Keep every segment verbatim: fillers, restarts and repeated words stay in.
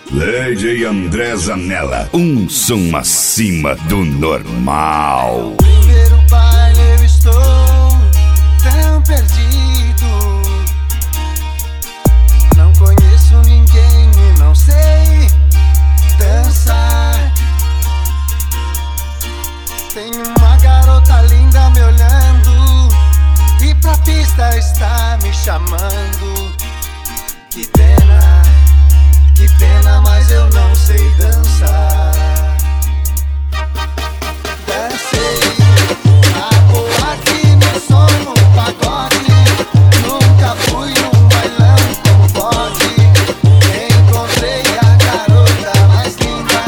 Lady André Zanella, um som acima do normal. Primeiro baile eu estou tão perdido. Não conheço ninguém e não sei dançar. Tem uma garota linda me olhando e pra pista está me chamando. Que pena, que pena, mas eu não sei dançar. Dancei na boate, no som, no pagode. Nunca fui num bailão como pode. Encontrei a garota mais linda.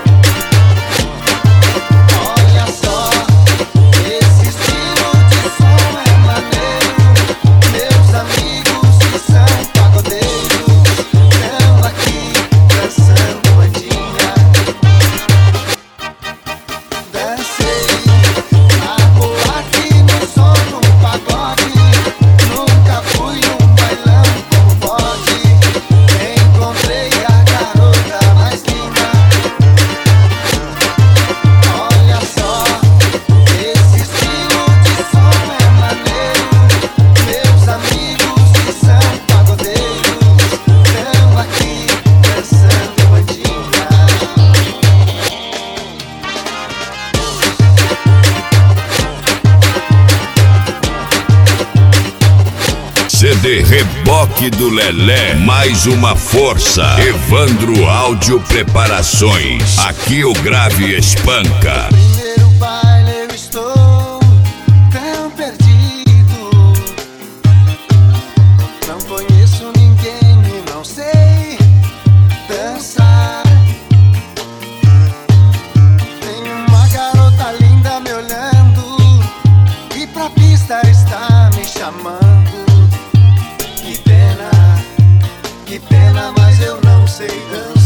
Olha só, esse estilo de som é maneiro. Meus amigos que são pagodeiros estão aqui dançando bandinha. Dancei na boate, no som, no pagode. Nunca fui num bailão como pode. Encontrei a garota mais linda. Olha só, esse estilo de som é maneiro. Meus amigos que são pagodeiros estão aqui dançando bandinha. C D Reboque do Lelé, mais uma força. Evandro Áudio Preparações, aqui o grave espanca. Primeiro baile eu estou tão perdido. Não conheço ninguém e não sei dançar. Tem uma garota linda me olhando e pra pista está me chamando. Que pena, que pena, mas eu não sei dançar.